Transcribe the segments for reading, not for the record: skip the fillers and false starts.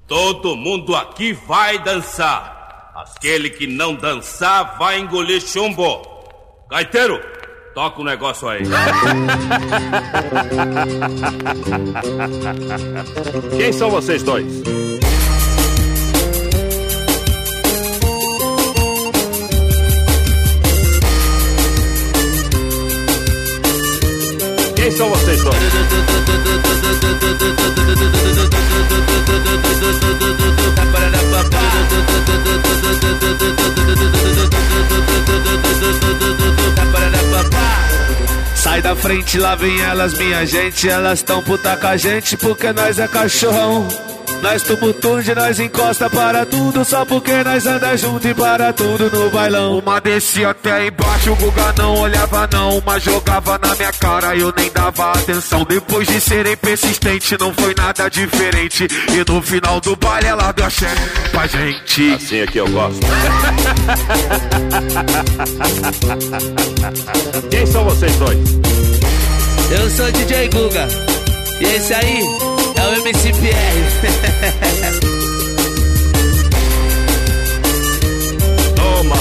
Todo mundo aqui vai dançar. Aquele que não dançar vai engolir chumbo. Gaiteiro, toca o negócio aí. Quem são vocês dois? Quem são vocês dois? Sai da frente, lá vem elas, minha gente. Elas tão puta com a gente porque nós é cachorrão. Nós tumultude, nós encosta para tudo, só porque nós anda junto e para tudo no bailão. Uma descia até embaixo, o Guga não olhava não. Uma jogava na minha cara e eu nem dava atenção. Depois de serem persistente, não foi nada diferente. E no final do baile ela deu axé pra gente. Assim é que eu gosto. Quem são vocês dois? Eu sou DJ Guga e esse aí é o MC PR. Toma.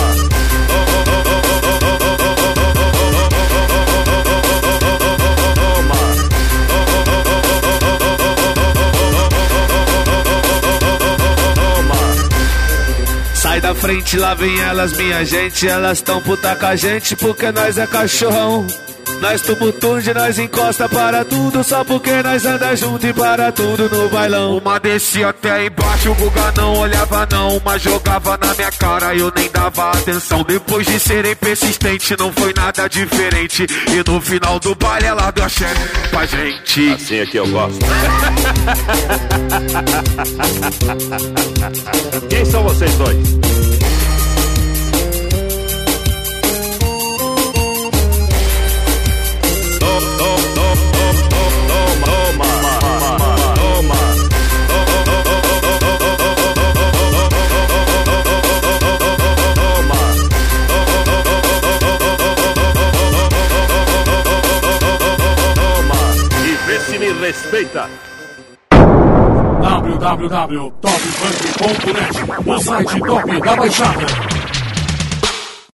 Sai da frente, lá vem elas, minha gente. Elas tão puta com a gente porque nós é cachorrão. Nós tumultude, nós encosta para tudo, só porque nós anda junto e para tudo no bailão. Uma descia até embaixo, o Guga não olhava não. Uma jogava na minha cara e eu nem dava atenção. Depois de serem persistente, não foi nada diferente. E no final do baile ela deu axé pra gente. Assim é que eu gosto. Quem são vocês dois? Respeita. www.topfunk.net, o site top da Baixada.